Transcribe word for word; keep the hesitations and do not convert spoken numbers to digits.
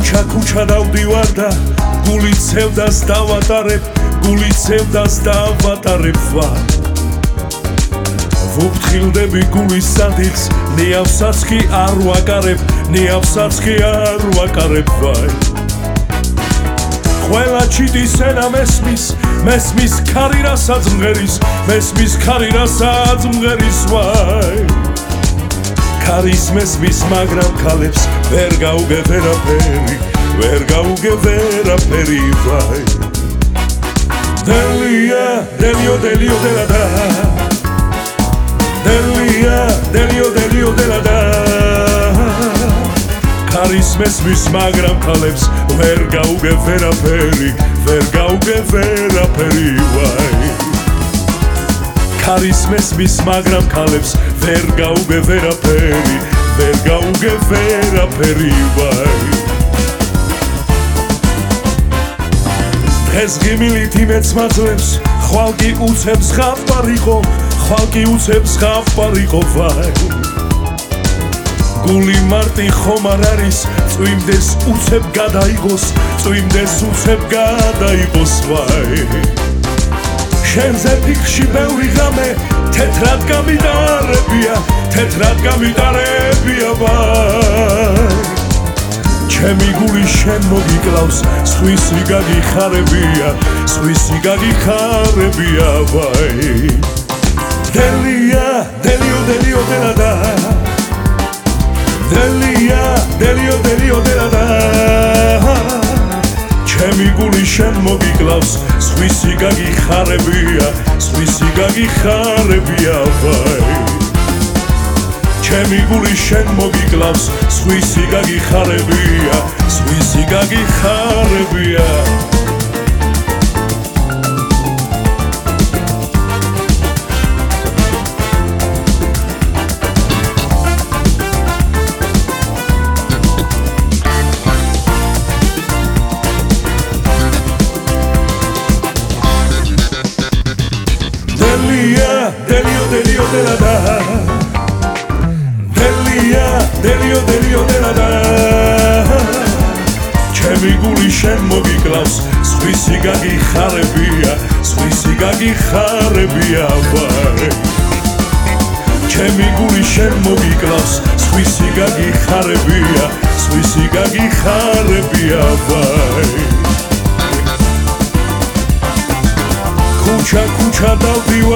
ქუჩა ქუჩა დავდივარ და გული ცევდას დავატარებ, გული ცევდას დავატარებ ვარ. ვუფრთხილდები გულის სადილს, ნიავსაც კი არ ვაკარებ, ნიავსაც კი არ ვაკარებ ვაი. ყველა ჩიტის ენა მესმის, მესმის ქარი რასაც მღერის, მესმის ქარი რასაც მღერის ვაი. ქარის მესმის მაგრამ ქალებს ვერ გაუგე ვერაფერი, ვერ გაუგე ვერაფერი ვაი. დელია, დელიო, დელიო, დელადა, დელია, დელიო, დელიო, დელადა. ქარის მესმის მაგრამ ქალებს ვერ გაუგე ვერაფერი, ვერ გაუგე ვერაფერი ვაი. ქარის მესმის მაგრამ ქალებს ვერ გაუგე ვერაფერი, ვერ გაუგე ვერაფერი ვაი. დღეს ღიმილით იმედს მაძლევს, ხვალ კი უცებს ხაფარიყო, ხვალ კი უცებს ხაფარიყო ვაი. გული მარტი ხომ არ არის, წვიმდეს უცებ გადაიღოს, წვიმდეს უცებ გადაიღოს ვაი. შენზე ფიქრში ბევრი ღამე, თეთრად გამიტარებია, თეთრად გამიტარებია ვაი. ჩემი გული შენ მოგიკლავს, სხვისი გაგიხარებია, სხვისი გაგიხარებია ვაი. დელია, დელიო, დელიო, დელადა, დელია, დელიო, დელიო, დელადა. ჩემი გული შენ მოგიკლავს, სხვისი გაგიხარებია, სხვისი გაგიხარებია ვაი. ჩემი გული შენ მოგიკლავს, სხვისი გაგიხარებია, სხვისი გაგიხარებია. Delia, Delio, Delio, Delada. Delia, Delio, Delio, Delada. ჩემი გული შენ მოგიკლავს, სხვისი გაგიხარებია, სხვისი გაგიხარებია ვაი. ჩემი გული შენ მოგიკლავს, სხვისი გაგიხარებია, სხვისი გაგიხარებია ვაი. ქუჩა ქუჩა დავდივარ